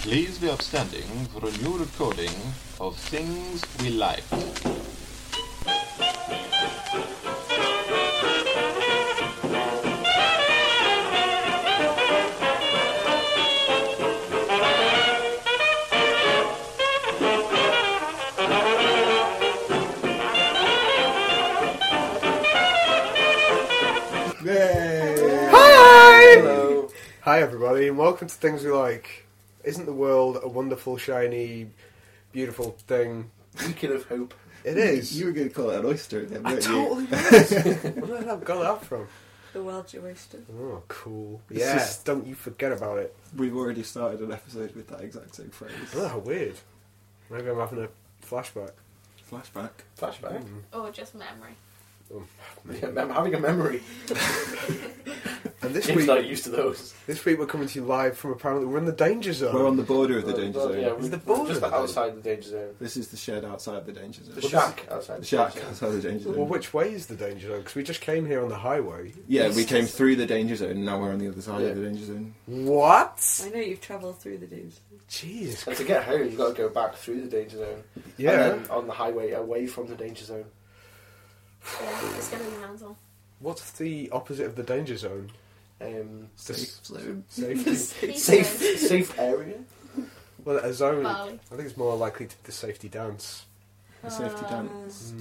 Please be upstanding for a new recording of Things We Like. Hi! Hello. Hi everybody and welcome to Things We Like. Isn't the world a wonderful, shiny, beautiful thing? Beacon of hope. It is. You were going to call it an oyster then, I weren't you? totally was. Where did I got that from? The Welsh oyster. Oh, cool. It's Yeah, just- don't you forget about it. We've already started an episode with that exact same phrase. Oh, how weird. Maybe I'm having a flashback. Flashback. Flashback. Or just memory. Yeah, I'm having a memory. And this Jim's week, not used to those. we're coming to you live from apparently we're in the danger zone. We're on the border of the danger zone. Yeah, Is the we're border just of the outside the danger zone. This is the shed outside the danger zone. The shack outside The shack danger zone. outside the danger zone. Well, which way is the danger zone? Because we just came here on the highway. Yeah, we came through the danger zone and now we're on the other side Yeah. of the danger zone. What? I know you've travelled through the days. Jeez. And to get home, you've got to go back through the danger zone. Yeah. And then on the highway away from the danger zone. Yeah, it's going to be mental. What's the opposite of the danger zone? Safe zone. Safety. Safe area. Well, a zone. Bali. I think it's more likely to the safety dance. The safety dance.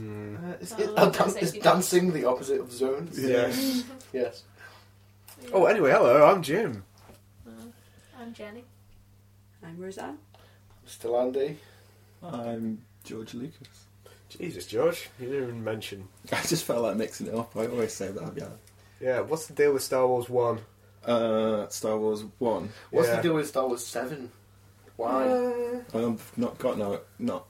Is dancing the opposite of zones? Yes. Yes. Oh, anyway, hello. I'm Jim. I'm Jenny. I'm Roseanne. Still Andy. I'm George Lucas. Jesus, George, you didn't even mention. I just felt like mixing it up. I always say that, yeah. Yeah, what's the deal with Star Wars 1? Star Wars 1. What's Yeah. the deal with Star Wars 7? Why? I've not got I know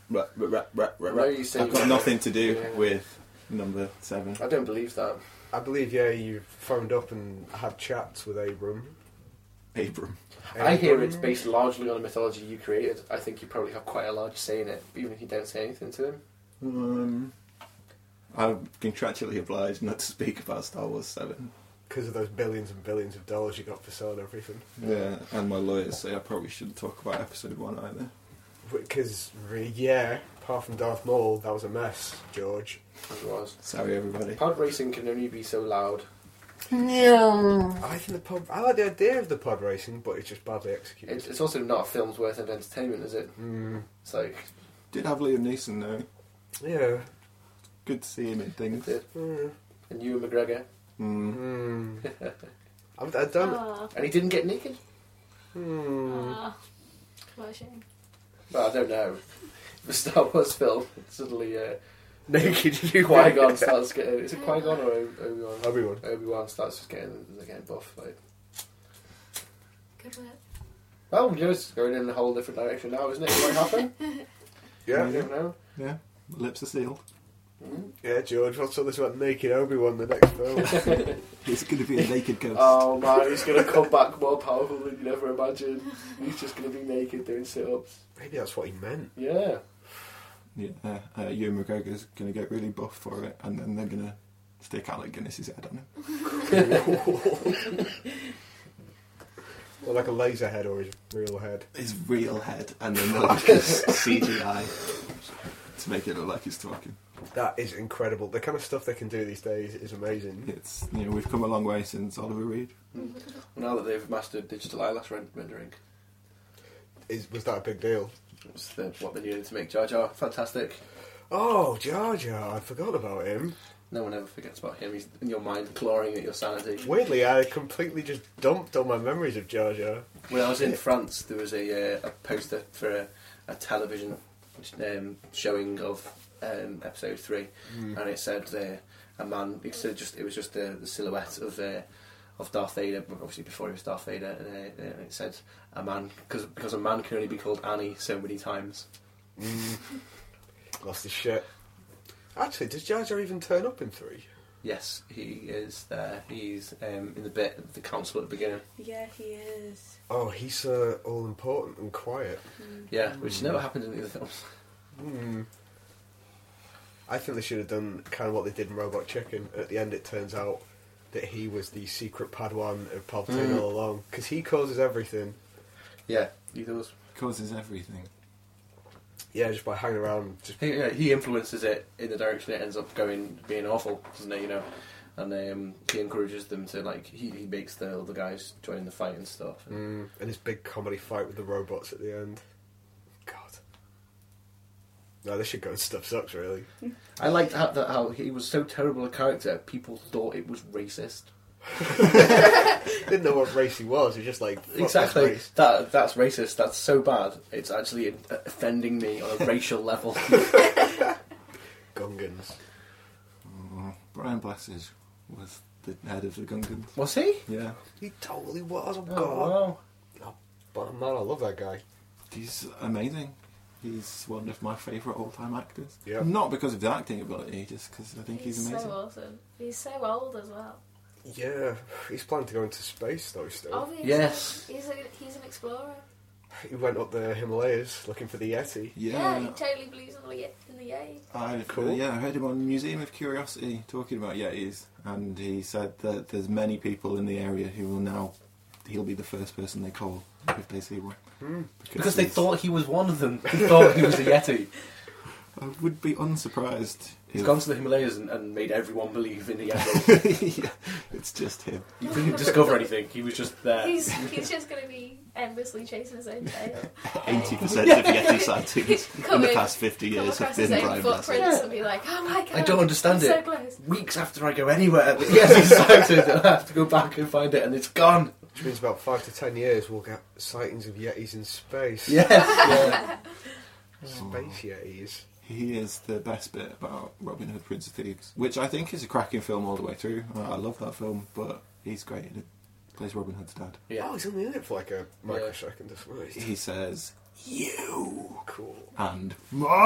you say I've got nothing to do Yeah. with number 7. I don't believe that. I believe, yeah, you phoned up and had chats with Abram. Abram. I hear it's based largely on a mythology you created. I think you probably have quite a large say in it, even if you don't say anything to him. I'm contractually obliged not to speak about Star Wars 7. Because of those billions and billions of dollars you got for selling everything. Yeah, and my lawyers say I probably shouldn't talk about episode 1 either. Because, yeah, apart from Darth Maul, that was a mess, George. As it was. Sorry, everybody. Pod racing can only be so loud. I think I like the idea of the pod racing, but it's just badly executed. It's also not a film's worth of entertainment, is it? It's like, Did have Liam Neeson though. Yeah. Good to see him in things. it. Mm. And Ewan McGregor. I don't... Oh, And he didn't get naked? what a shame. Well, I don't know. The Star Wars film, suddenly Naked you Qui-Gon starts getting... Is it Qui-Gon or Obi-Wan? Obi-Wan. Obi-Wan starts just getting buff. Like, Good work. well, you know, it's going in a whole different direction now, isn't it? It might happen. Yeah. You don't know. Yeah, the lips are sealed. Yeah, George, what's all this about naked Obi-Wan the next film? He's going to be a naked ghost. Oh man, he's going to come back more powerful than you never imagined. He's just going to be naked doing sit-ups. Maybe that's what he meant. Yeah. Yeah, Ewan McGregor's going to get really buff for it, and then they're going to stick Alec Guinness's head on him. Or like a laser head or his real head. His real head, and then they'll use CGI to make it look like he's talking. That is incredible. The kind of stuff they can do these days is amazing. It's, you know, we've come a long way since Oliver Reed. Now that they've mastered digital eyelash rendering, Was that a big deal? it's what they needed to make Jar Jar fantastic. Oh, Jar Jar, I forgot about him. No one ever forgets about him. He's in your mind, clawing at your sanity. Weirdly, I completely just dumped all my memories of Jar Jar. When I was in France, there was a poster for a television showing of episode 3, and it said a man. It was just the silhouette of Darth Vader, obviously before he was Darth Vader, and it said a man because a man can only be called Annie so many times. Lost his shit. Actually, does Jar Jar even turn up in 3? Yes, he is there. He's in the bit of the council at the beginning. Yeah, he is. Oh, he's all important and quiet. Yeah, which never happened in the other films. I think they should have done kind of what they did in Robot Chicken. At the end, it turns out that he was the secret Padawan of Palpatine all along, because he causes everything. Yeah, he does. Causes everything. Yeah, just by hanging around. Just He influences it in the direction it ends up being awful, doesn't he? You know, and he encourages them to like. He makes the other guys join in the fight and stuff. and his big comedy fight with the robots at the end. God. No, this should go. Stuff sucks, really. I liked how he was so terrible a character. People thought it was racist. Didn't know what race he was. He's just like fuck Exactly. this race. That's racist. That's so bad. It's actually offending me on a racial level. Gungans. Brian Blessed was the head of the Gungans. Was he? Yeah. He totally was. Oh, Oh, God. wow. But man, I love that guy. He's amazing. He's one of my favourite all-time actors. Yeah. Not because of his acting ability, just because I think he's so amazing. awesome. He's so old as well. Yeah, he's planning to go into space though. Still, Obviously, Yes. he's an explorer. he went up the Himalayas looking for the Yeti. Yeah, he totally believes in the Yeti. Cool. I heard him on Museum of Curiosity talking about Yetis, and he said that there's many people in the area who will now, he'll be the first person they call if they see one. Because they he's- thought he was one of them. They thought he was a Yeti. I would be unsurprised. He's if- gone to the Himalayas and made everyone believe in the Yeti. Yeah, it's just him. He didn't discover anything. He was just there. He's just going to be endlessly chasing his own tail. 80% of Yeti sightings Come in the in, past 50 Come years have across his been own Brian Blessed. footprints Yeah. and be like, oh my god, I don't understand I'm it. so close. Weeks after I go anywhere, the Yeti's sighted, and I have to go back and find it, and it's gone. Which means about 5 to 10 years we'll get sightings of Yetis in space. Yes. Yeah. Space Yetis. He is the best bit about Robin Hood, Prince of Thieves, which I think is a cracking film all the way through. I love that film, but he's great. He plays Robin Hood's dad. Yeah. Oh, he's only in it for like a microsecond or something. He says, "You," Cool. and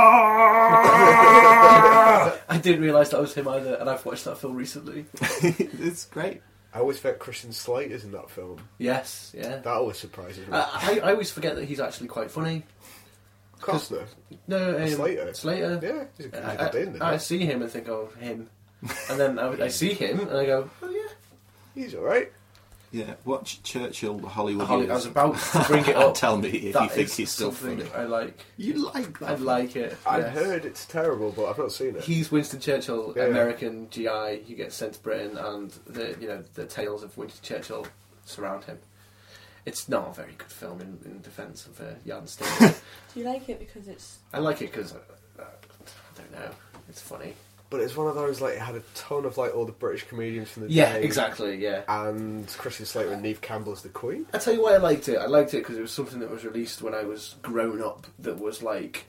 I didn't realise that was him either, and I've watched that film recently. it's great. I always forget Christian Slater's in that film. Yes, yeah. That always surprises me. I always forget that he's actually quite funny. Costner. No, Slater. Slater. Yeah, he's a good in it. I see him and think, oh, him. And then I see him and I go, oh yeah. He's alright. Yeah, watch Churchill, the Hollywood I Years. was about to bring it up. Tell me if That you think is he's still something funny. I like. You like that? I like it. I've yes. heard it's terrible, but I've not seen it. He's Winston Churchill, Yeah. American GI. He gets sent to Britain, and the tales of Winston Churchill surround him. It's not a very good film in defence of Jan Steenbeck. Do you like it because it's... I like it because I don't know. It's funny. But it's one of those, like, it had a ton of, like, all the British comedians from the Yeah, day. exactly. Yeah. And Christian Slater and Neve Campbell as the Queen. I tell you why I liked it. I liked it because it was something that was released when I was grown up. That was like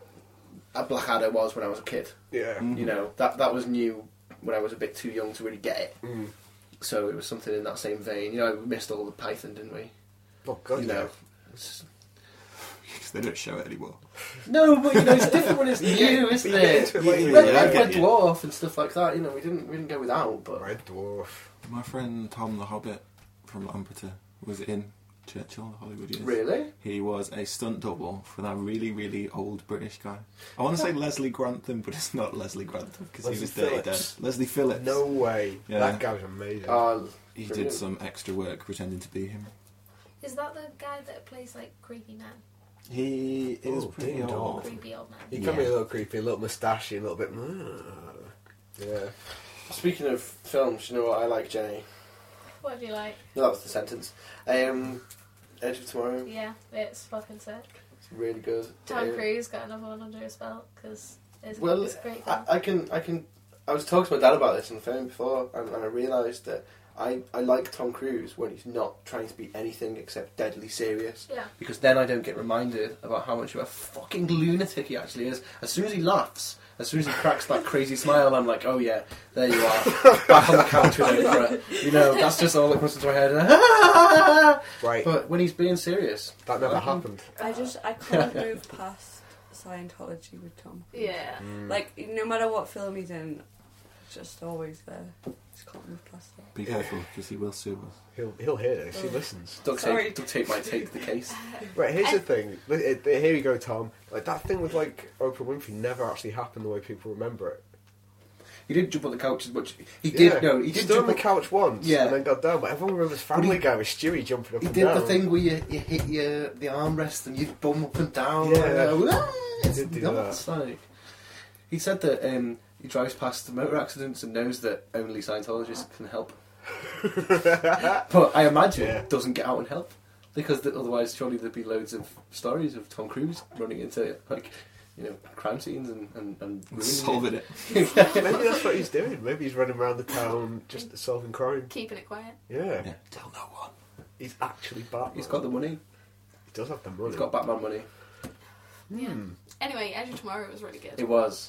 a Blackadder was when I was a kid. Yeah. You know, that was new when I was a bit too young to really get it. Mm. So it was something in that same vein. You know, we missed all the Python, didn't we? Oh, God, You yeah. know. It's- Because they don't show it anymore. No, but you know, it's different when it's new, isn't You get it? into it later. Red, Yeah, I Red get you. Dwarf and stuff like that. You know, we didn't go without, but Red Dwarf. My friend Tom the Hobbit from Lampeter was in Churchill, the Hollywood Years. really, He was a stunt double for that really, really old British guy. I want to say Leslie Grantham, but it's not Leslie Grantham because he Leslie was Dirty Dead. Phillips. Leslie Phillips. No way. Yeah. That guy was amazing. He brilliant. did some extra work pretending to be him. Is that the guy that plays like creepy man? He is Oh, pretty ding old. dong. Creepy old man. he can be yeah. a little creepy, a little moustachy, a little bit... Yeah. Speaking of films, you know what I like, Jenny? What do you like? No, that was the sentence. Edge of Tomorrow. Yeah, it's fucking sick. It's really good. Tom Cruise got another one under his belt because it's Well, a great film. I can. I was talking to my dad about this on the phone before, and I realised that I like Tom Cruise when he's not trying to be anything except deadly serious. Yeah. Because then I don't get reminded about how much of a fucking lunatic he actually is. As soon as he laughs, as soon as he cracks that crazy smile, I'm like, oh yeah, there you are, back on the couch with Oprah. You know, that's just all that comes into my head. Right. But when he's being serious, That never I can- happened. I can't move past Scientology with Tom. Yeah. Like, no matter what film he's in, it's just always there. Just can't move past that. Be careful, because he will sue us. He'll hear this. He Oh. listens. duct Sorry. tape might take the case. Right, here's the thing. Here you go, Tom. Like, that thing with, like, Oprah Winfrey never actually happened the way people remember it. He didn't jump on the couch as much. He did. No, he did stood on jump the couch once, Yeah. and then got down. But everyone remembers Family Guy with Stewie jumping up He and did down. the thing where you hit the armrest and you bum up and down. Yeah. And, it's did do nuts. Like, he said that he drives past motor accidents and knows that only Scientologists can help. But I imagine Yeah. doesn't get out and help because otherwise, surely there'd be loads of stories of Tom Cruise running into crime scenes and ruining Solving it. Maybe that's what he's doing. Maybe he's running around the town just solving crime. Keeping it quiet. Yeah. Yeah, tell no one. He's actually Batman. He's got the money. He does have the money. He's got Batman money. Yeah. Anyway, Edge of Tomorrow was really good. It was.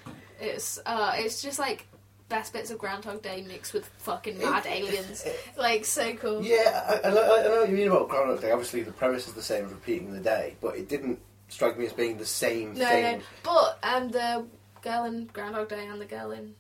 It's just like best bits of Groundhog Day mixed with fucking mad aliens. Like, so cool. Yeah, I know what you mean about Groundhog Day. Obviously, the premise is the same, repeating the day, but it didn't strike me as being the same thing. No. But the girl in Groundhog Day and the girl in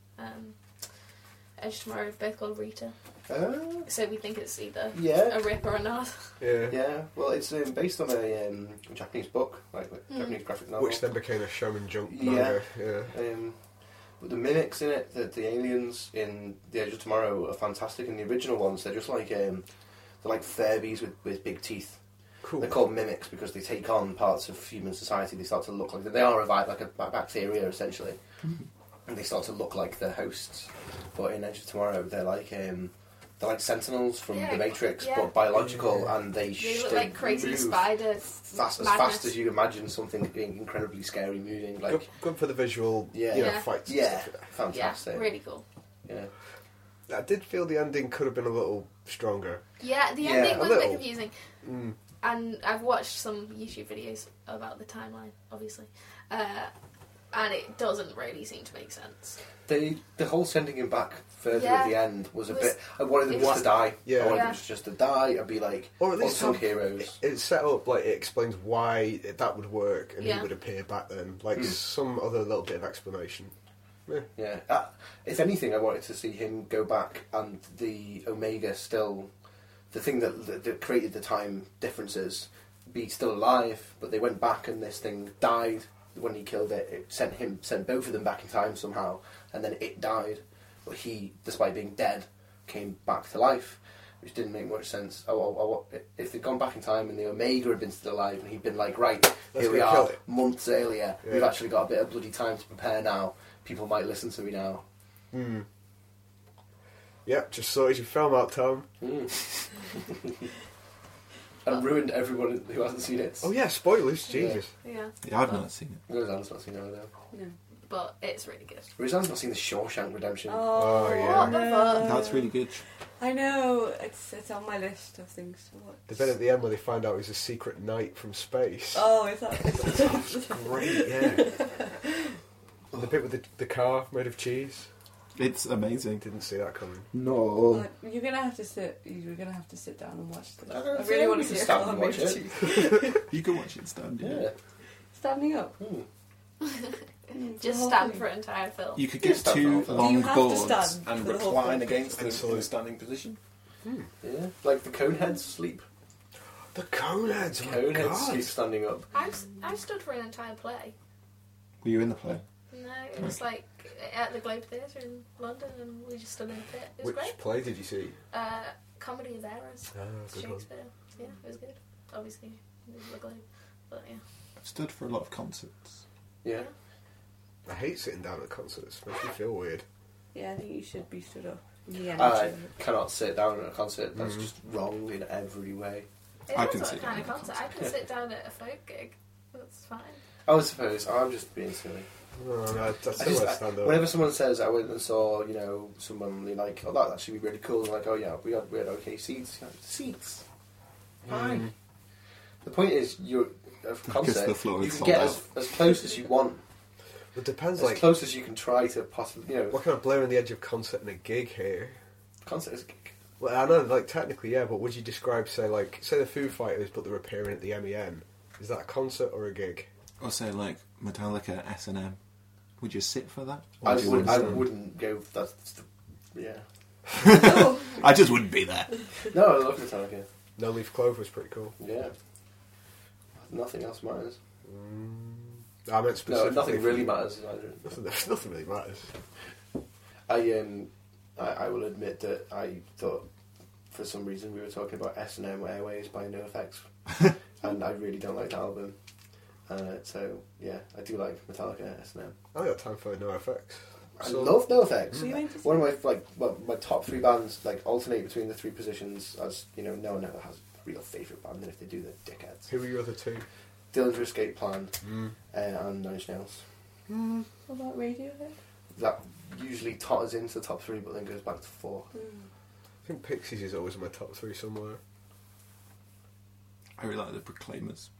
Edge of Tomorrow are both called Rita. So we think it's either Yeah. a rip or a nod. Yeah. Yeah, well, it's based on a Japanese book, like Japanese graphic novel. Which then became a Shonen Jump Yeah. manga. Yeah. But the mimics in it, the aliens in The Edge of Tomorrow are fantastic. In the original ones, they're just like they're like Furbies with big teeth. Cool. They're called mimics because they take on parts of human society. They start to look like they are like a bacteria essentially, and they start to look like their hosts. But in Edge of Tomorrow, they're like sentinels from Yeah, the Matrix, yeah. but biological, and They look like crazy move spiders. fast as you imagine something being incredibly scary moving. Like Good for the visual Yeah. fights. yeah, And stuff like fantastic. Yeah, really cool. Yeah. that. I did feel the ending could have been a little stronger. Yeah, the Yeah, ending a was a bit little. confusing. Mm. And I've watched some YouTube videos about the timeline, obviously. And it doesn't really seem to make sense. The whole sending him back further Yeah. at the end was a Was- bit. I wanted them it just was- to die. Yeah. I wanted Yeah. them just to die and be like Or at least unsung have- heroes. It's set up like it explains why that would work and he Yeah. would appear back then. Like Hmm. some other little bit of explanation. Yeah. If anything, I wanted to see him go back and the Omega still, the thing that created the time differences, be still alive. But they went back and this thing died when he killed it. It sent both of them back in time somehow, and then it died. But he, despite being dead, came back to life, which didn't make much sense. If they'd gone back in time and the Omega had been still alive and he'd been like, right, Let's here we go are, kill it. months earlier, Yeah. we've actually got a bit of bloody time to prepare now. People might listen to me now. Hmm. Yep, just sorted your film out, Tom. And ruined everyone who hasn't seen it. Oh yeah, spoilers, Jesus. Yeah. Yeah, I've not seen it. Roseanne's not seen it either. No. But it's really good. Roseanne's not seen the Shawshank Redemption. Oh, yeah. What the fuck? That's really good. I know, it's on my list of things to watch. The bit at the end where they find out he's a secret knight from space. Oh, is that... Great, yeah. And the bit with the car made of cheese. It's amazing. Didn't see that coming. No. You're gonna have to sit down and watch this. I don't I really know, want we to can see a stand car and made watch of it. cheese. You can watch it standing. Yeah. Standing up. Just stand for an entire film. You could Yeah, get stand two for long Do you have to boards stand and for the whole recline film? against them in Absolutely. a standing position. Yeah. Like the Coneheads sleep. The Coneheads, oh my Coneheads God. sleep standing up. I stood for an entire play. Were you in the play? No, it was like at the Globe Theatre in London, and we just stood in the pit. It was Which great. play did you see? Comedy of Errors. Ah, good one. Shakespeare. Yeah, it was good. Obviously, it was the Globe. But yeah. I've stood for a lot of concerts. Yeah. I hate sitting down at concerts. Makes me feel weird. Yeah, I think you should be stood up. Yeah, I cannot sit down at a concert. That's Mhm. just wrong in every way. It I depends can what sit kind down of at a concert. I can concert. sit down at a folk gig. That's fine. I suppose I'm just being silly. No, that's I still just, a stand up. whenever someone says I went and saw, someone you're like, oh, that'd actually be really cool. I'm like, oh yeah, we had okay seats. You're like, seats. Fine. The point is, you're a concert. the floor You is can sold get out. as close as you want, It depends, as like, close as you can try to possibly. what kind of blurring the edge of concert and a gig here? Concert is a gig. Well, I know, like, technically, yeah, but would you describe, say the Foo Fighters, but they're appearing at the MEN? Is that a concert or a gig? Or say like Metallica, S&M. Would you sit for that? Or I would you wouldn't. I stand? wouldn't go. That's the, yeah. I just wouldn't be there. No, I love Metallica. No Leaf Clover was pretty cool. Yeah. Nothing else matters. I meant No, specifically. nothing really matters either. Nothing really matters. I will admit that I thought for some reason we were talking about S&M Airways by NoFX, and I really don't like the album. So yeah, I do like Metallica S&M. I got time for NoFX. I love NoFX. So you went to see One of my top 3 bands alternate between the 3 positions. As you know, no one ever has a real favourite band, and if they do, they're dickheads. Who were your other 2? Dillinger Escape Plan and Nine Inch Nails. What about Radiohead? That usually totters into the top 3, but then goes back to 4. I think Pixies is always in my top 3 somewhere. I really like the Proclaimers.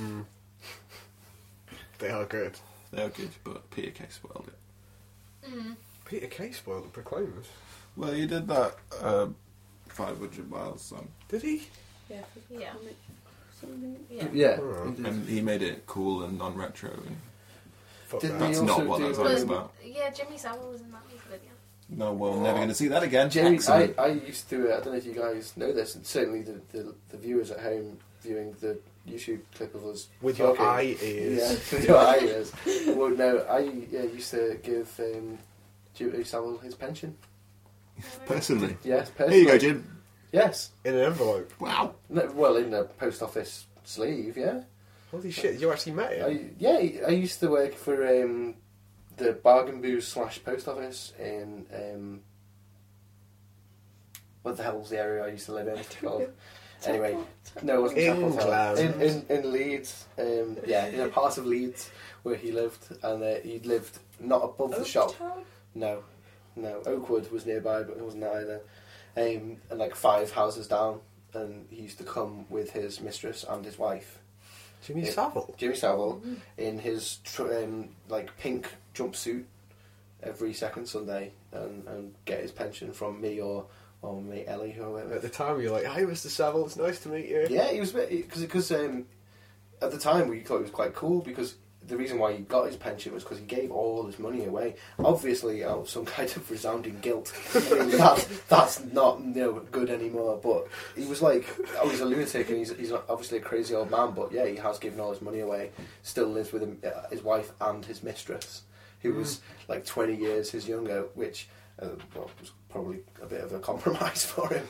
They are good. They are good, but Peter Kay spoiled it. Peter Kay spoiled the Proclaimers. Well, he did that 500 Miles song. Did he? Yeah. Yeah. Something. Yeah. Yeah. Oh. And he made it cool and non-retro. And Fuck Didn't that. he that's also not what that do- song is Well, about. Yeah, Jimmy Savile was in that music video. No, well, never going to see that again. Jamie, Excellent. I used to, I don't know if you guys know this, and certainly the viewers at home viewing the YouTube clip of us With your talking, eye ears. Yeah, with your eye ears. Well, no, I used to give Jimmy Savile his pension. Personally. Yes, Here personally. you go, Jim. Yes. In an envelope. Wow. No, well, in a post office sleeve, yeah. Holy shit, you actually met him? I used to work for the Bargain Booze / post office in what the hell's the area I used to live in called? Anyway, no, it wasn't Chapel Town. In Leeds, in a part of Leeds where he lived, and he lived not above the shop. No, Oakwood was nearby, but it wasn't either. And 5 houses down, and he used to come with his mistress and his wife. Jimmy Savile? Jimmy Savile in his pink jumpsuit every second Sunday, and get his pension from me or my mate Ellie, whoever. At the time, you're like, "Hi, Mr. Savile. It's nice to meet you." Yeah, he was because at the time we thought it was quite cool because the reason why he got his pension was because he gave all his money away. Obviously, out of some kind of resounding guilt. I mean, that's not good anymore. But he was like, he's a lunatic and he's obviously a crazy old man. But yeah, he has given all his money away. Still lives with his wife and his mistress, who was 20 years his younger, which was probably a bit of a compromise for him.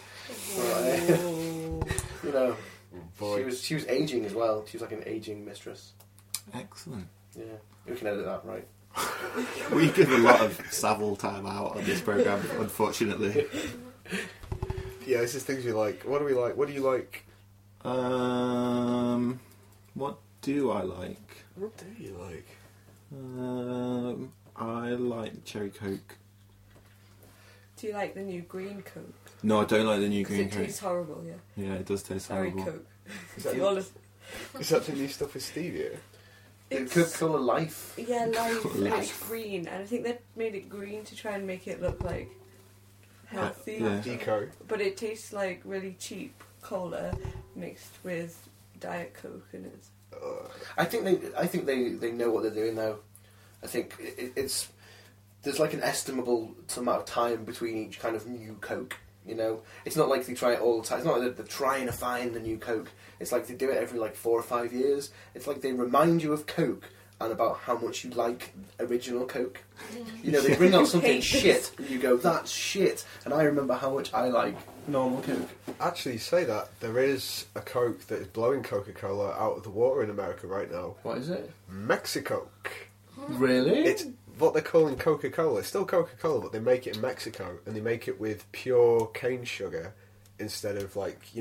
But, Boy. she was aging as well. She was like an aging mistress. Excellent. Yeah, we can edit that, right? We give a lot of Savile time out on this programme, unfortunately. Yeah, this is things you like. What do we like? What do you like? What do I like? What do you like? I like Cherry Coke. Do you like the new green Coke? No, I don't like the new 'Cause green it Coke. tastes horrible, yeah. Yeah, it does taste Sorry, horrible. Coke. Is that, Do you honest- is that the new stuff with stevia? The It's- Coca-Cola Life. Yeah, life. And it's Life. green, and I think they made it green to try and make it look like healthy. Yeah. Deco. But it tastes like really cheap cola mixed with Diet Coke, and it's I think they know what they're doing now. I think it's there's like an estimable amount of time between each kind of new Coke. It's not like they try it all the time. It's not like they're trying to find the new Coke. It's like they do it every 4 or 5 years. It's like they remind you of Coke and about how much you like original Coke. They bring out something Hate shit and you go, that's shit. And I remember how much I like normal Coke. Actually, say that. There is a Coke that is blowing Coca-Cola out of the water in America right now. What is it? Mexicoke. Really? It's what they're calling Coca-Cola. It's still Coca-Cola, but they make it in Mexico, and they make it with pure cane sugar instead of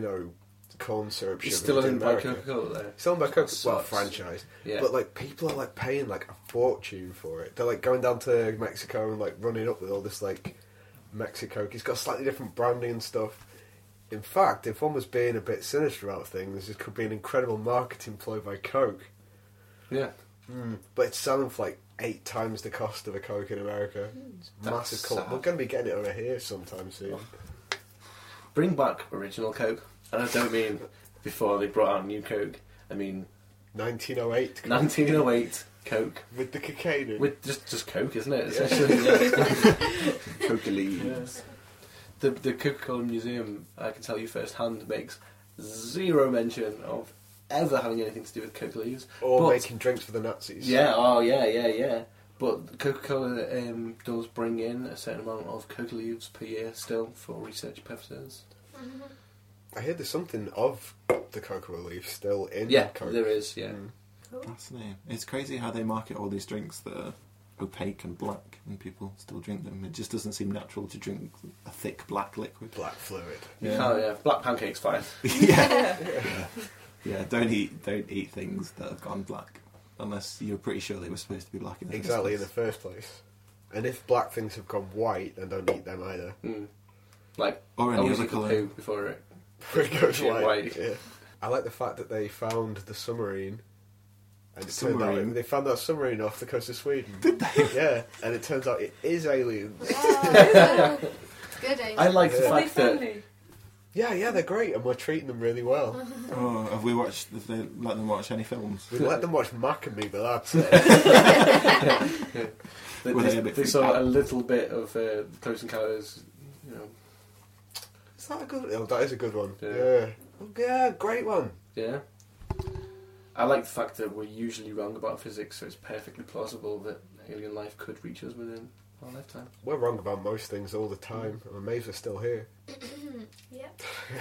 corn syrup sugar. It's still in owned by America. Coca-Cola though. Still owned by Coca-Cola. Well, Sucks. franchise. Yeah. But people are paying a fortune for it. They're going down to Mexico and running up with all this Mexico. It's got slightly different branding and stuff. In fact, if one was being a bit sinister about things, this could be an incredible marketing ploy by Coke. Yeah. But it's selling for 8 times the cost of a Coke in America. It's massive That's cult. sad. We're going to be getting it over here sometime soon. Bring back original Coke. And I don't mean before they brought out new Coke. I mean 1908 Coke 1908 Coke. with the cocaine in. With just Coke, isn't it? Essentially, Coca Leaves. yes. The Coca-Cola Museum, I can tell you firsthand, makes zero mention of ever having anything to do with Coke leaves. or but- making drinks for the Nazis. Yeah, yeah. But But Coca-Cola does bring in a certain amount of coca leaves per year still for research purposes. I hear there's something of the cocoa leaf still in Yeah, Coke. there is, yeah. Cool. Fascinating. It's crazy how they market all these drinks that are opaque and black, and people still drink them. It just doesn't seem natural to drink a thick black liquid. Black fluid. You can't, yeah. Black pancake's fine. yeah. Yeah. Don't eat things that have gone black unless you're pretty sure they were supposed to be black in the Exactly, in first the first place. And if black things have gone white, then don't eat them either. Like, Or any always other eat the colour. poo before it. It goes Shit white. white. Yeah. I like the fact that they found the submarine. And it turned Submarine? out they found that submarine off the coast of Sweden. Did they? Yeah, and it turns out it is aliens. Wow. Good aim. I like the Yeah. Are they fact that. friendly? Yeah, they're great, and we're treating them really well. Oh, have we watched? Have they let them watch any films? We let them watch Mac and Me, but that's it. Were they a bit They freaked saw out? a little bit of Close Encounters, you know. Is that a good? Oh, that is a good one. Yeah. Yeah. Oh, yeah, great one. Yeah. I like the fact that we're usually wrong about physics, so it's perfectly plausible that alien life could reach us within our lifetime. We're wrong about most things all the time. I'm amazed we're still here. Yep.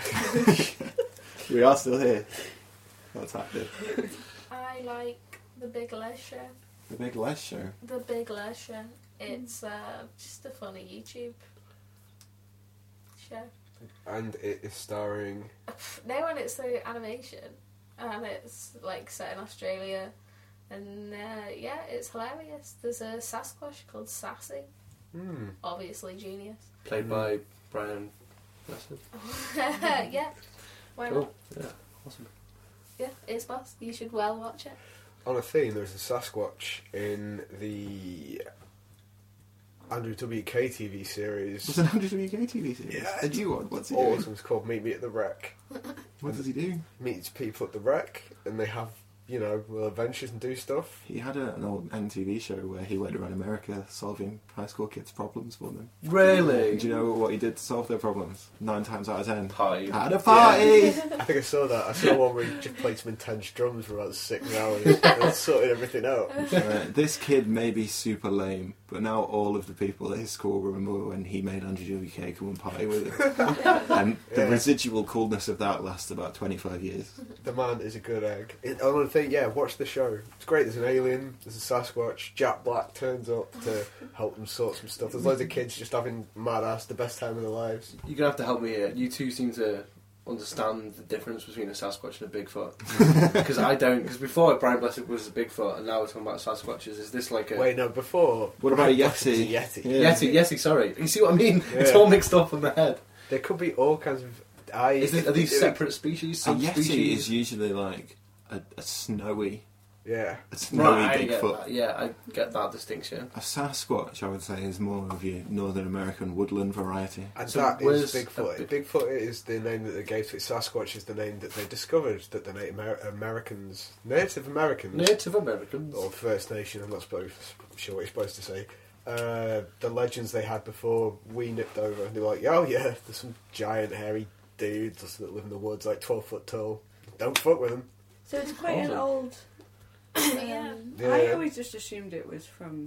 We are still here. What's happening? I like The Big Les Show. The Big Les Show. The Big Les Show. It's just a funny YouTube show. And it is starring. No one, it's the animation, and it's like set in Australia, and yeah, it's hilarious. There's a Sasquatch called Sassy, obviously genius. Played by Brian Blessed. Yeah, why not? Cool. Yeah, awesome. Yeah, it's boss. You should well watch it. On a theme, there's a Sasquatch in the Andrew WK TV series. There's an Andrew WK TV series. Yeah. A new one. What's he doing? Awesome. It's called Meet Me at the Wreck. What does he do? Meets people at the wreck, and they have, little adventures and do stuff. He had an old MTV show where he went around America solving high school kids' problems for them. Really? And do you know what he did to solve their problems? 9 times out of 10. Party. Had a party! I think I saw that. I saw one where he just played some intense drums for about 6 hours and sorted everything out. This kid may be super lame, but now all of the people at his school remember when he made Andrew WK come and party with him. And the Yeah. residual coolness of that lasts about 25 years. The man is a good egg. I want to think, watch the show. It's great. There's an alien, there's a Sasquatch. Jack Black turns up to help them sort some stuff. There's loads of kids just having mad ass the best time of their lives. You're gonna have to help me here. You two seem to understand the difference between a Sasquatch and a Bigfoot. Because I don't. Because before Brian Blessed was a Bigfoot, and now we're talking about Sasquatches. Is this like a Wait, no, before. What about a It's Yeti? Yeti. Yeah. Yeti? Sorry, you see what I mean? Yeah. It's all mixed up in my head. There could be all kinds of. Are these separate species? A Yeti Subspecies? is usually like a snowy Yeah. Right, I get Bigfoot. that. Yeah, I get that distinction. A Sasquatch, I would say, is more of your Northern American woodland variety. And So that is where's Bigfoot. a Bigfoot is the name that they gave to it. Sasquatch is the name that they discovered that the Native Americans, Native Americans. or First Nation, I'm not sure what you're supposed to say, the legends they had before we nipped over. They were like, oh yeah, there's some giant hairy dudes that live in the woods, like 12 foot tall. Don't fuck with them. So it's quite an Awesome. old. Yeah. Yeah. I always just assumed it was from,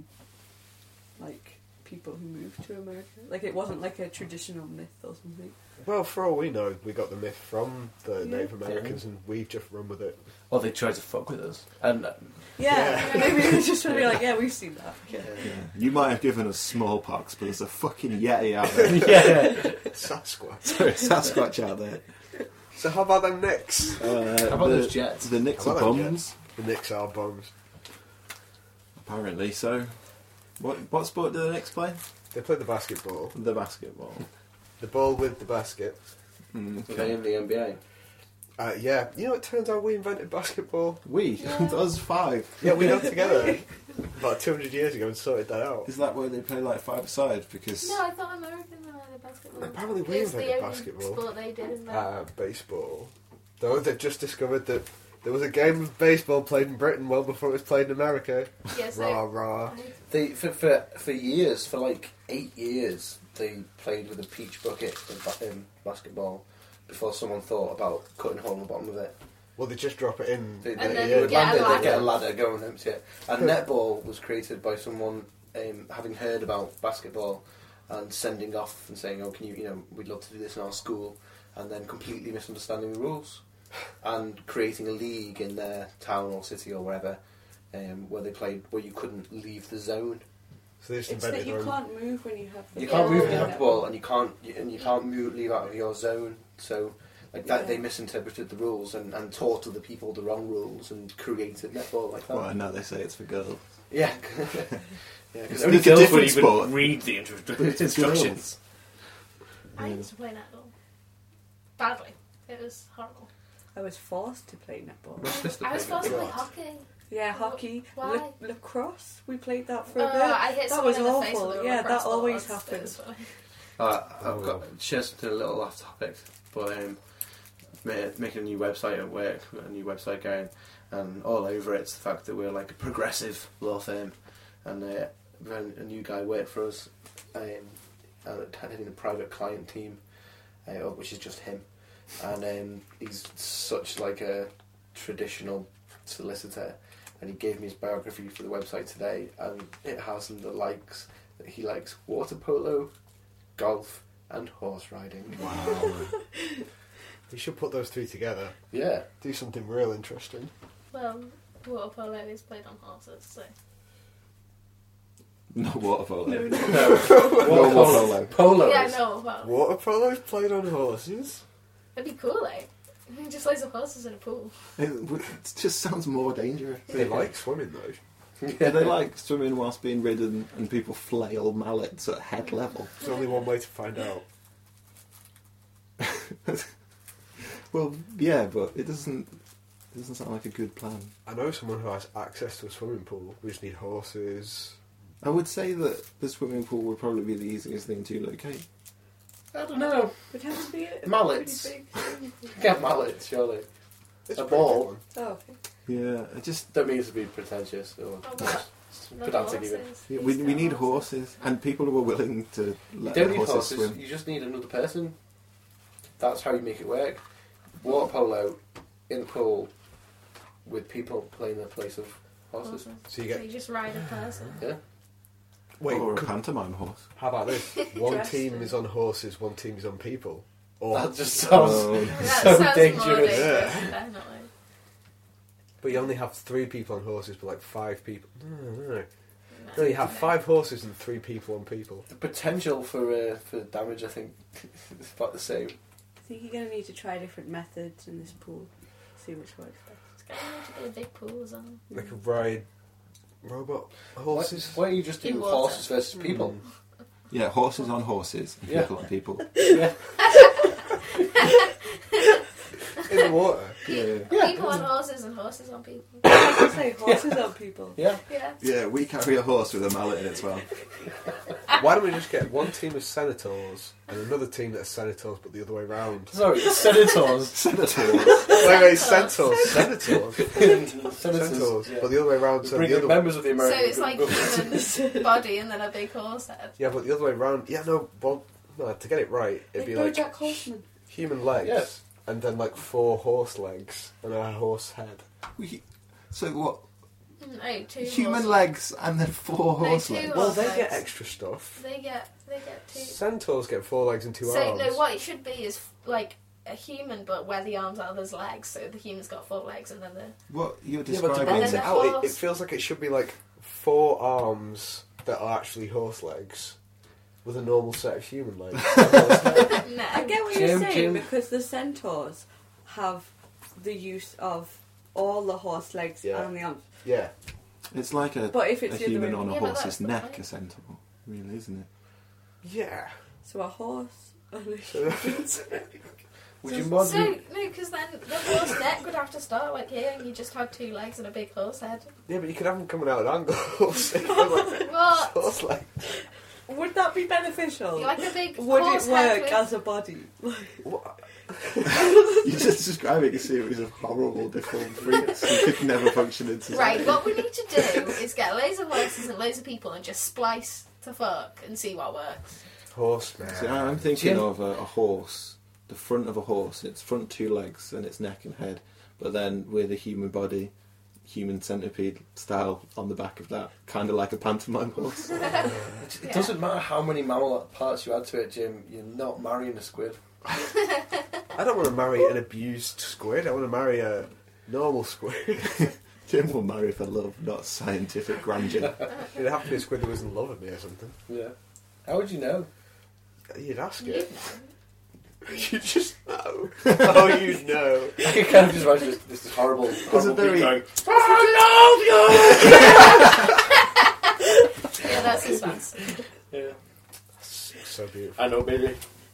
like, people who moved to America. Like, it wasn't like a traditional myth or something. Well, for all we know, we got the myth from the Yeah. Native Americans and we've just run with it. Or they tried to fuck with us. And Yeah, maybe they just want to be like, yeah, we've seen that. Yeah. You might have given us smallpox, but there's a fucking Yeti out there. yeah. Sasquatch. Sorry, Sasquatch out there. So how about them Knicks? How about those Jets? The Knicks How are about them bums, The Knicks are bums. apparently. So, what sport do the Knicks play? They play the basketball. The basketball. The ball with the basket. Were they in the NBA? Yeah. You know, it turns out we invented basketball. We, us 5. Yeah, we got together about 200 years ago and sorted that out. Is that where they play like 5-a-side? Because No, I thought Americans invented basketball. Apparently we It's the invented only basketball. sport they did invent. Baseball. Though they've just discovered that there was a game of baseball played in Britain well before it was played in America. Yes, Rah, rah. They for years, for like 8 years, they played with a peach bucket in basketball before someone thought about cutting a hole in the bottom of it. Well, they just drop it in. They, And they, then you would get land a it, ladder. they get a ladder, go and empty it. And netball was created by someone having heard about basketball and sending off and saying, "Oh, can you, we'd love to do this in our school," and then completely misunderstanding the rules and creating a league in their town or city or wherever where they played, where you couldn't leave the zone. So they just It's that invented you their own. can't move when you have the You can't move when you Yeah. have the ball, and you can't leave out of your zone. So, like that, Yeah. they misinterpreted the rules and taught other people the wrong rules and created netball like that. Well, now they say it's for girls. Yeah, yeah. It's Because only a girls would different even sport. read the instructions. I used to play netball. Badly. It was horrible. I was forced to play netball. My sister I was played forced to play netball. hockey. Yeah, hockey, Why? lacrosse. We played that for Oh, a bit. I hit That someone was in the face awful. with a Yeah, lacrosse that ball always once. It was happens. funny. I've got just a little off topic, but making a new website at work, a new website going, and all over it's the fact that we're like a progressive law firm, and then a new guy worked for us, heading a private client team, which is just him, and he's such like a traditional solicitor, and he gave me his biography for the website today, and it has in the likes that he likes water polo, golf, and horse riding. Wow. You should put those three together. Yeah. Do something real interesting. Well, water polo is played on horses, so. No water polo. No, no. No. No water polo. Polo. Yeah, no, well, Water polo's played on horses? it'd be cool, like. Just loads of horses in a pool. It just sounds more dangerous. They like swimming though. Yeah, they like swimming whilst being ridden, and people flail mallets at head level. There's only one way to find out. Well, yeah, but it doesn't sound like a good plan. I know someone who has access to a swimming pool. We just need horses. I would say that the swimming pool would probably be the easiest thing to locate. I don't know. It has to be a Mallets. pretty big swimming pool. Get mallets, surely. It's A pretty ball. good one. Oh, okay. Yeah, I just Don't mean to be pretentious or Oh, what? The pedantic even. horses. yeah, Used we to need have horses and people who are willing to You let don't their need horses horses, swim. you just need another person. That's how you make it work. Water polo in a pool with people playing the place of horses. Horses. So you So get. you just ride a person. Yeah. Wait, or a could- pantomime horse. how about this? One Interesting. team is on horses, one team is on people. Or, That just sounds That so sounds dangerous. more dangerous, Yeah. definitely. but you only have 3 people on horses, but like 5 people. No. No, No, you have 5 horses and 3 people on people. The potential for damage, I think, is about the same. I think you're going to need to try different methods in this pool. See which works best. It's going to be a big pool or something. They could ride robot horses. Why don't you just do In water. horses versus people? Yeah, horses on horses and Yeah. people on people. Yeah. In the water. Yeah. People on horses and horses on people. I was going to say horses on people. Yeah. Yeah. Yeah, we carry a horse with a mallet in its mouth. Why don't we just get one team of senators and another team that's senators, but the other way round? Sorry, senators. Senators. Wait, centaurs. Senators. Senators. Centaurs. Yeah. But the other way round. So Bring the in other. members of the So American it's like government. human body and then a big horse head. Yeah, but the other way round. Yeah, no. Well, no. To get it right, it'd Like be like BoJack Horseman. human legs, Yes. and then like 4 horse legs and a horse head. So what? No, 2 Human horse legs and then 4 horse 2 legs? Well, horse they legs. get extra stuff. They get 2. Centaurs get 4 legs and 2 So arms. no, what it should be is like a human, but where the arms are, there's legs. So the human's got 4 legs, and then the What you're Yeah, but to describing? balance then it the out, it horse- feels like it should be like 4 arms that are actually horse legs with a normal set of human legs. no. I get what you're Jim, saying Jim. because the centaurs have the use of all the horse legs Yeah. and the arms. Yeah. It's like a But if it's a the other human way on a Yeah, but horse's that's the neck, point. a centaur. Really, isn't it? Yeah. So a horse and a So- Would you mod So no, because then the horse neck would have to start like here, and you just had 2 legs and a big horse head. yeah, but you could have them coming out at angles. If they're like What? horse legs. Would that be beneficial? You like a big Would horse it head work with... as a body? What? You're just describing a series of horrible deformed freaks who could never function in society. Right, what we need to do is get loads of horses and loads of people and just splice to fuck and see what works. Horseman. So I'm thinking Jim? of a horse, the front of a horse, its front 2 legs and its neck and head but then with a human body, human centipede style on the back of that, kind of like a pantomime horse. It doesn't matter how many mammal parts you add to it, Jim. You're not marrying a squid. I don't want to marry an abused squid. I want to marry a normal squid. Jim will marry for love, not scientific grandeur. It'd have to be a squid that was in love with me or something. Yeah. How would you know? You'd ask You it. know. You just know. Oh, you know. I can kind of just imagine this horrible very- beat going, Yeah, that's his fans. yeah. So beautiful. I know, baby.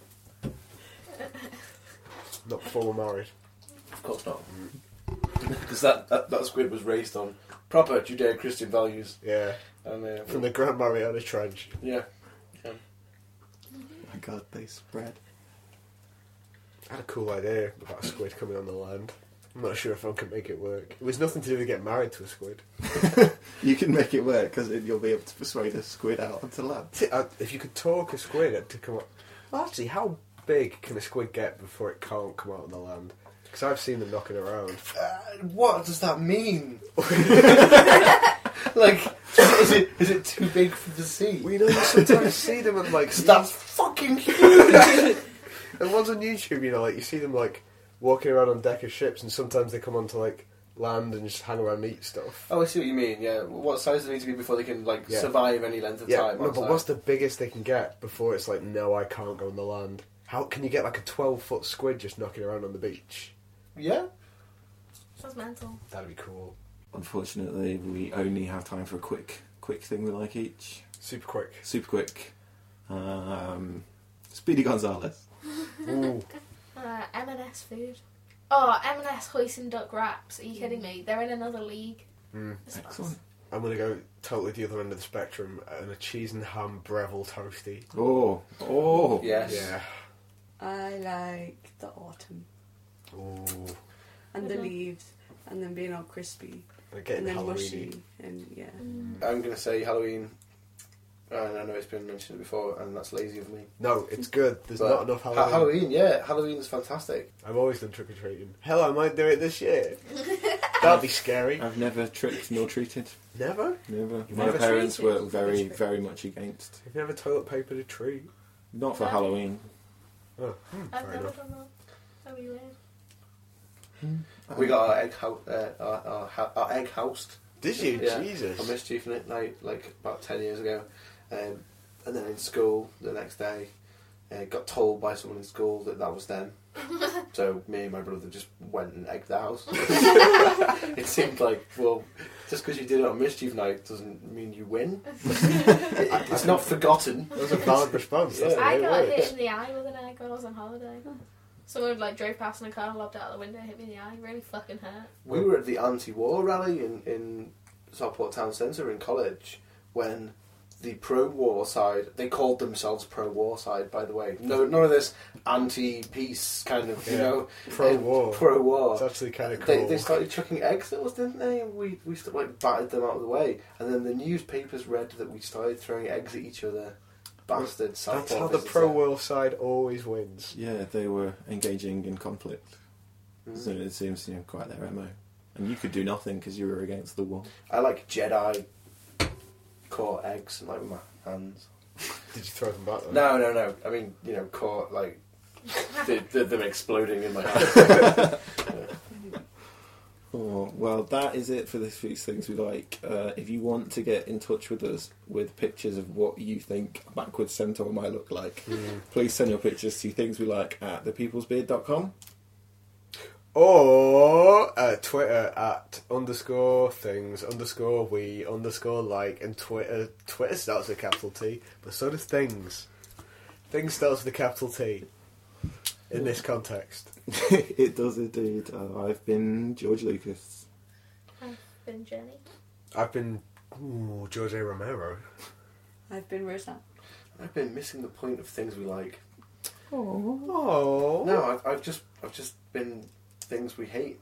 Not before we're married. Of course not. Because that squid was raised on proper Judeo-Christian values. Yeah. And From the Grand Mariana Trench. yeah. My God, they spread. I had a cool idea about a squid coming on the land. I'm not sure if I can make it work. It was nothing to do with getting married to a squid. You can make it work because you'll be able to persuade a squid out onto land. If you could talk a squid to come up... Well, actually, how big can a squid get before it can't come out on the land? Because I've seen them knocking around. What does that mean? Like, is it too big for the sea? We know you sometimes see them and like... That's fucking huge! And ones on YouTube, you know, like you see them like walking around on deck of ships, and sometimes they come onto like land and just hang around and eat stuff. Oh, I see what you mean, yeah. What size do they need to be before they can, like, Yeah. survive any length of Yeah, time? no, but outside? what's the biggest they can get before it's like, no, I can't go on the land? How can you get like a 12-foot squid just knocking around on the beach? Yeah? Sounds mental. That'd be cool. Unfortunately, we only have time for a quick thing we like each. Super quick. Super quick. Speedy Gonzales. Ooh. M&S food. Oh, M&S hoisin duck wraps. Are you kidding me? They're in another league. It's Excellent. I'm going to go totally the other end of the spectrum and a cheese and ham Breville toasty. Oh. Yes. Yeah. I like the autumn Ooh. and the Mhm. leaves and then being all crispy And getting and then Halloween. mushy and yeah. I'm going to say Halloween, and I know it's been mentioned before, and that's lazy of me. No, it's good. There's But not enough Halloween. Halloween, yeah. Halloween's fantastic. I've always done trick-or-treating. Hell, I might do it this year. That'd be scary. I've never tricked nor treated. Never? Never. You've My never parents treated? were very, very much against. You've never toilet papered a tree? Not for No. Halloween. Oh, I've fair never enough. done that. That'd be weird. We got our egg our egg housed. Did you? Yeah. Jesus. I mischief in it like about 10 years ago, and then in school the next day, got told by someone in school that was them. So me and my brother just went and egged the house. It seemed like, well, just because you did it on mischief night doesn't mean you win. It's not forgotten. That was a valid response. That's Yeah. the I way it got works. hit in the eye with an egg when I was on holiday. Someone like drove past in a car, lobbed out the window, hit me in the eye. Really fucking hurt. We were at the anti-war rally in Southport Town Centre in college when the pro-war side, they called themselves pro-war side, by the way. No, none of this anti-peace kind of, you Yeah. know, Pro-war. pro-war. It's actually kind of cool. They started chucking eggs at us, didn't they? And we like batted them out of the way. And then the newspapers read that we started throwing eggs at each other. Bastards. That's Southport how the visitor. pro-war side always wins. Yeah, they were engaging in conflict. Mm. So it seems quite their MO. And you could do nothing because you were against the war. I like Jedi caught eggs like with my hands. Did you throw them back then? No. I mean, caught like them exploding in my hand. Oh, well, that is it for this week's Things We Like. If you want to get in touch with us with pictures of what you think a backwards centaur might look like, please send your pictures to thingswelike@thepeoplesbeard.com. Or Twitter at _things_we_like, and Twitter starts with a capital T, but so does Things. Things starts with a capital T in this context. It does indeed. I've been George Lucas. I've been Jenny. I've been George A. Romero. I've been Roseanne. I've been missing the point of Things We Like. Oh No, I've just been things we hate.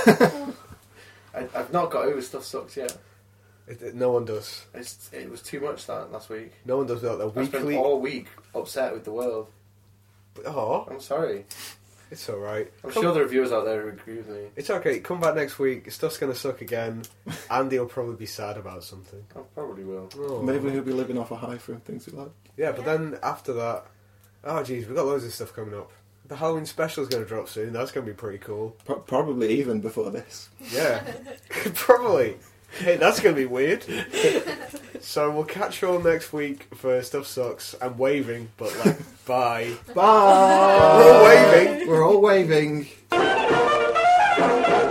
I've not got over Stuff Sucks yet. No one does. It was too much that last week. No one does that. The I spent weekly. all week upset with the world. Oh, I'm sorry. It's alright. I'm sure there are viewers out there who agree with me. It's okay. Come back next week. Stuff's going to suck again. Andy will probably be sad about something. I probably will. Oh. Maybe he'll be living off a high from things we like. Yeah, but then after that... Oh, jeez, we've got loads of stuff coming up. The Halloween special's going to drop soon. That's going to be pretty cool. Probably even before this. Yeah. Probably. Hey, that's going to be weird. So we'll catch you all next week for Stuff Sucks. I'm waving, but like, bye. Bye! We're all waving. We're all waving.